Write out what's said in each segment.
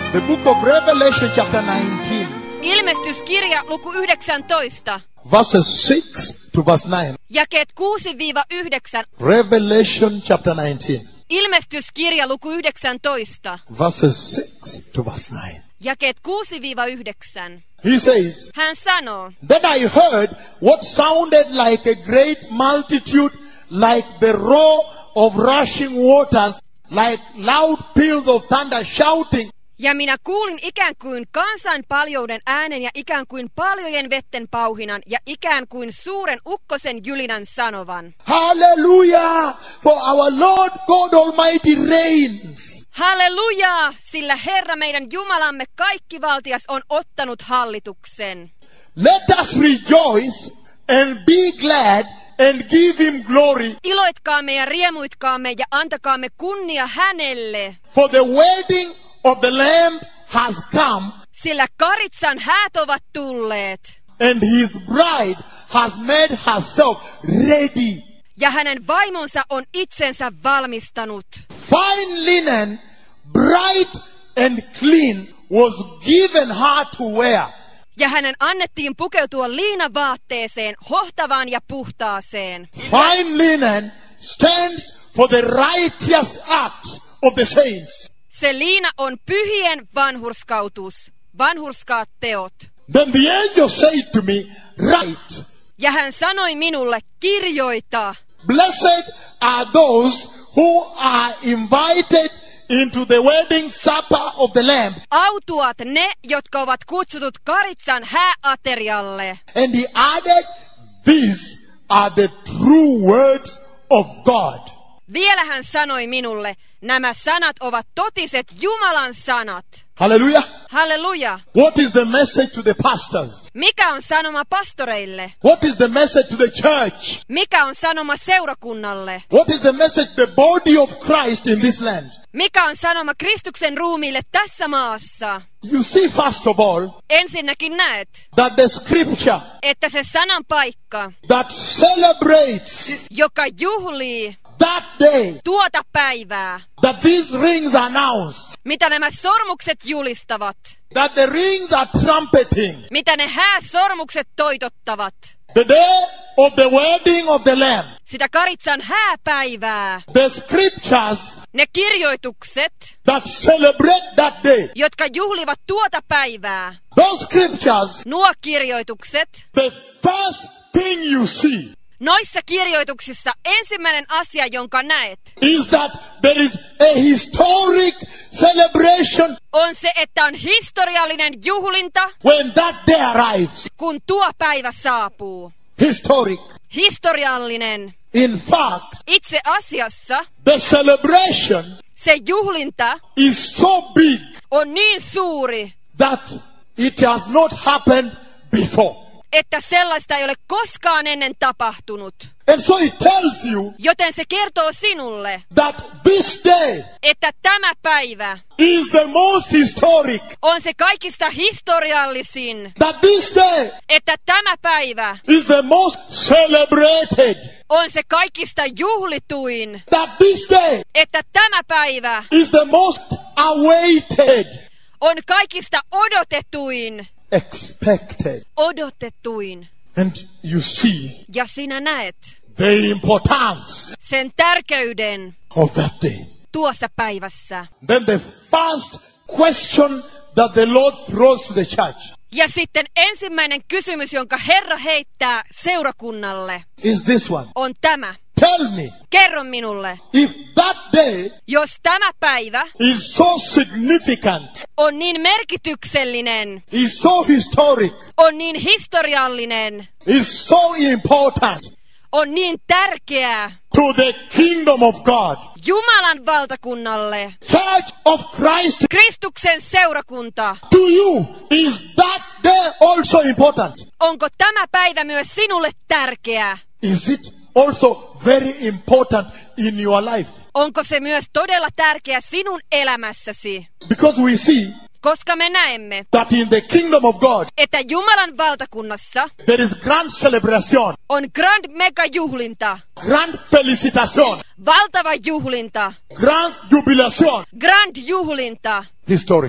The book of Revelation chapter 19. Ilmestyskirja luku 19. Verses 6 to verse 9. Jakeet 6-9. Revelation chapter 19. Ilmestyskirja luku 19. Verses 6 to verse 9. Jakeet 6-9. He says, Hän sanoo, Then I heard what sounded like a great multitude, like the roar of rushing waters, like loud peals of thunder shouting. ja minä kuulin ikään kuin kansan paljouden äänen ja ikään kuin paljojen vetten pauhinan ja ikään kuin suuren ukkosen jylinän sanovan. Hallelujah! For our Lord God Almighty reigns. Hallelujaa, sillä Herra meidän Jumalamme kaikkivaltias on ottanut hallituksen. Let us rejoice and be glad and give him glory. Iloitkaamme ja riemuitkaamme ja antakaamme kunnia hänelle. For the wedding of the Lamb has come, Sillä karitsan häät ovat tulleet. and his bride has made herself ready. Ja hänen vaimonsa on itsensä valmistanut. Fine linen, bright and clean, was given her to wear. Ja hänen annettiin pukeutua liinavaatteeseen, hohtavaan ja puhtaaseen. Fine linen stands for the righteous acts of the saints. Se liina on pyhien vanhurskautus, vanhurskaat teot. Then the angel said to me, Write, Ja hän sanoi minulle, kirjoita. blessed are those who are invited into the wedding supper of the Lamb. Autuat ne, jotka ovat kutsutut karitsan hääaterialle. And he added, These are the true words of God. Vielä hän sanoi minulle, nämä sanat ovat totiset Jumalan sanat. Hallelujah. Halleluja. What is the message to the pastors? Mikä on sanoma pastoreille? What is the message to the church? Mikä on sanoma seurakunnalle? What is the message to the body of Christ in this land? Mikä on sanoma Kristuksen ruumiille tässä maassa? You see, first of all, Ensinnäkin näet, that the scripture että se sanan paikka, that celebrates joka juhlii that day, tuota päivää, that these rings announce, mitä nämä sormukset julistavat, that the rings are trumpeting, mitä ne hääsormukset toitottavat, the day of the wedding of the Lamb. sitä karitsan hääpäivää, The scriptures ne kirjoitukset, that celebrate that day, jotka juhlivat tuota päivää, those scriptures, nuo kirjoitukset, the first thing you see noissa kirjoituksissa ensimmäinen asia, jonka näet, is that there is a historic celebration on se, että on historiallinen juhlinta, when that day arrives. kun tuo päivä saapuu. Historic. Historiallinen. In fact, Itse asiassa the celebration se juhlinta is so big on niin suuri, that it has not happened before. että sellaista ei ole koskaan ennen tapahtunut. And so it tells you Joten se kertoo sinulle, that this day että tämä päivä is the most historic. on se kaikista historiallisin. That this day Että tämä päivä is the most celebrated. on se kaikista juhlituin. That this day Että tämä päivä is the most awaited. on kaikista odotetuin. Expected. Odotetuin. And you see Ja sinä näet the importance sen tärkeyden of that day. tuossa päivässä. Then the first question that the Lord throws to the church Ja sitten ensimmäinen kysymys, jonka Herra heittää seurakunnalle, is this one. on tämä. Tell me, Kerro minulle, if that day jos tämä päivä is so significant, on niin merkityksellinen, is so historic, on niin historiallinen, is so important on niin tärkeää to the kingdom of God, Jumalan valtakunnalle, Church of Christ, Kristuksen seurakunta, to you, is that day also important? onko tämä päivä myös sinulle tärkeä? Is it also very important in your life? Onko se myös todella tärkeä sinun elämässäsi? Because we see Koska me näemme, that in the kingdom of God, että Jumalan valtakunnassa there is grand celebration, on grand mega juhlinta, grand felicitation, valtava juhlinta, grand jubilation, grand juhlinta, historic.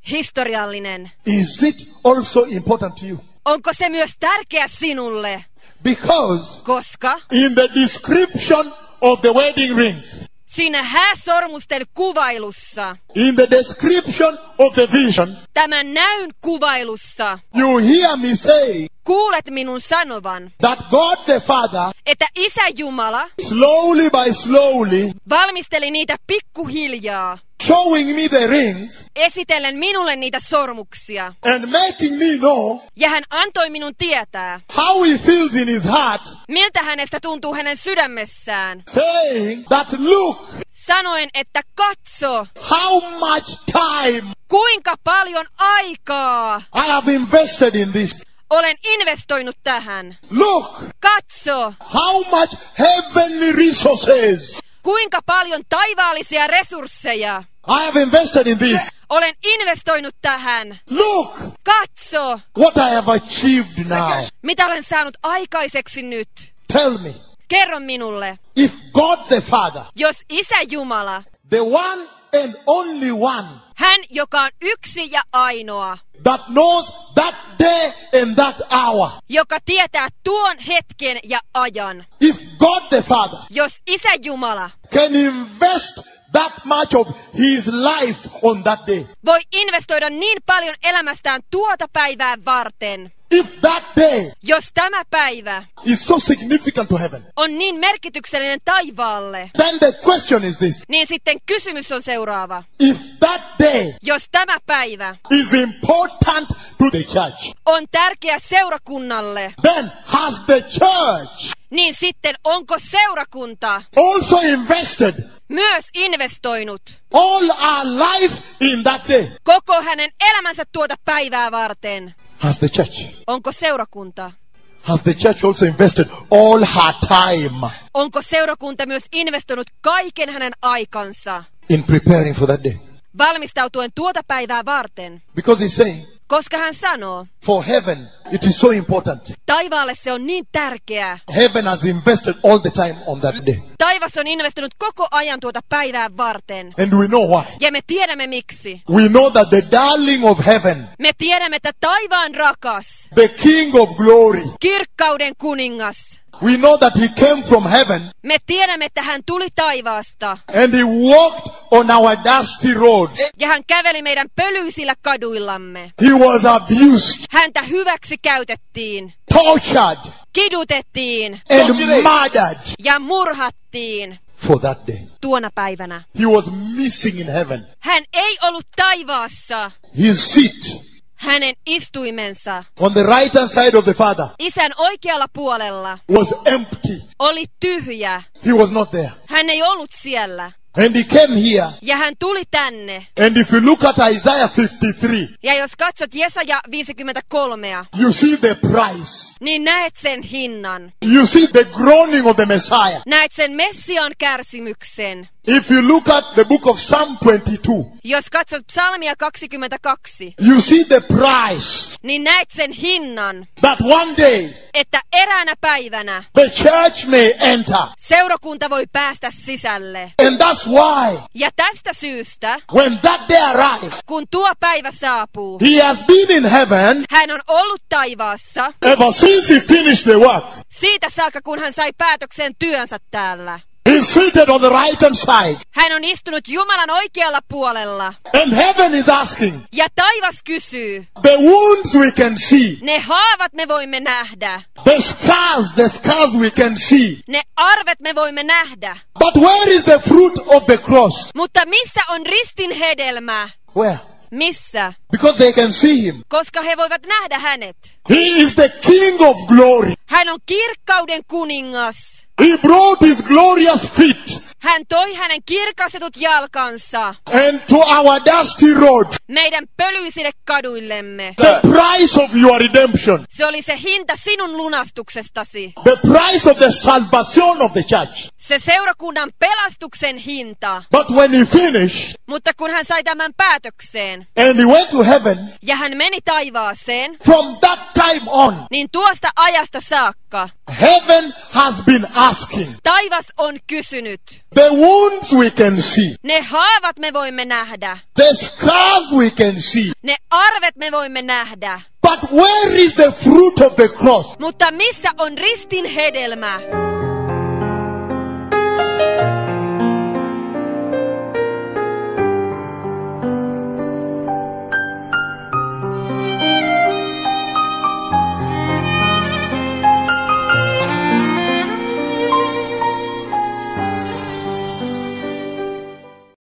historiallinen? Is it also important to you? Onko se myös tärkeä sinulle? Because Koska in the description of the wedding rings, siinä hääsormusten kuvailussa, in the description of the vision, tämän näyn kuvailussa, you hear me say kuulet minun sanovan, that God the Father, että Isä Jumala slowly by slowly, valmisteli niitä pikkuhiljaa, showing me the rings esitellen minulle niitä sormuksia. and making me know Ja hän antoi minun tietää, how he feels in his heart, miltä hänestä tuntuu hänen sydämessään. saying that look Sanoen, että katso, how much time kuinka paljon aikaa I have invested in this. olen investoinut tähän. Look Katso, how much heavenly resources kuinka paljon taivaallisia resursseja I have invested in this. olen investoinut tähän. Look Katso, what I have achieved now. mitä olen saanut aikaiseksi nyt. Tell me, Kerro minulle, if God the Father, jos Isä Jumala, the one and only one hän joka on yksi ja ainoa, that knows that day and that hour, joka tietää tuon hetken ja ajan, if God the Father jos Isä Jumala can invest that much of his life on that day, voi investoida niin paljon elämästään tuota päivää varten, if that day jos tämä päivä is so significant to heaven, on niin merkityksellinen taivaalle, then the question is this: niin sitten kysymys on seuraava. if that day Jos tämä päivä is important to the church, on tärkeä seurakunnalle, then has the church niin sitten onko seurakunta also invested myös investoinut all our life in that day? koko hänen elämänsä tuota päivää varten? Has the church? Onko seurakunta? Has the church also invested all her time Onko seurakunta myös investoinut kaiken hänen aikansa in preparing for that day? valmistautuen tuota päivää varten? Because he's saying, Koska hän sanoo, for heaven, it is so important. taivaalle se on niin tärkeää. Heaven has invested all the time on that day. Taivas on investoinut koko ajan tuota päivää varten. And we know why. Ja me tiedämme miksi. We know that the darling of heaven, Me tiedämme, että taivaan rakas, the King of glory, kirkkauden kuningas, we know that he came from heaven me tiedämme, että hän tuli taivaasta. and he walked on our dusty roads. Ja hän käveli meidän pölyisillä kaduillamme. He was abused, Häntä hyväksi käytettiin, tortured, kidutettiin and murdered ja murhattiin for that day. tuona päivänä. He was missing in heaven. Hän ei ollut taivaassa. His seat Hänen istuimensa on the right hand side of the Father Isän oikealla puolella was empty. oli tyhjä. He was not there. Hän ei ollut siellä. And he came here. Ja hän tuli tänne. And if you look at Isaiah 53, Ja jos katsot Jesaja 53, you see the price. niin näet sen hinnan. You see the groaning of the Messiah. Näet sen Messiaan kärsimyksen. If you look at the book of Psalm 22, Jos katsot psalmia 22, you see the price niin näet sen hinnan, that one day että eräänä päivänä the church may enter. seurakunta voi päästä sisälle. And that's why Ja tästä syystä, when that day arrives, kun tuo päivä saapuu, he has been in heaven hän on ollut taivaassa ever since he finished the work. siitä saakka, kun hän sai päätökseen työnsä täällä. He's seated on the right hand side. Hän on istunut Jumalan oikealla puolella. And heaven is asking, Ja taivas kysyy, the wounds we can see, ne haavat me voimme nähdä. the scars we can see. Ne arvet me voimme nähdä. But where is the fruit of the cross? Mutta missä on ristin hedelmä? Where? Missä? Because they can see him. Koska he voivat nähdä hänet. He is the King of glory. Hän on kirkkauden kuningas. He brought his glorious feet Hän toi hänen kirkastetut jalkansa and to our dusty road. meidän pölyisille kaduillemme. The price of your redemption. Se oli se hinta sinun lunastuksestasi. The price of the salvation of the church. Se seurakunnan pelastuksen hinta. But when he finished, Mutta kun hän sai tämän päätökseen and he went to heaven, ja hän meni taivaaseen, from that time on, niin tuosta ajasta saakka heaven has been asking. taivas on kysynyt. The wounds we can see, Ne haavat me voimme nähdä. the scars we can see. Ne arvet me voimme nähdä. But where is the fruit of the cross? Mutta missä on ristin hedelmä?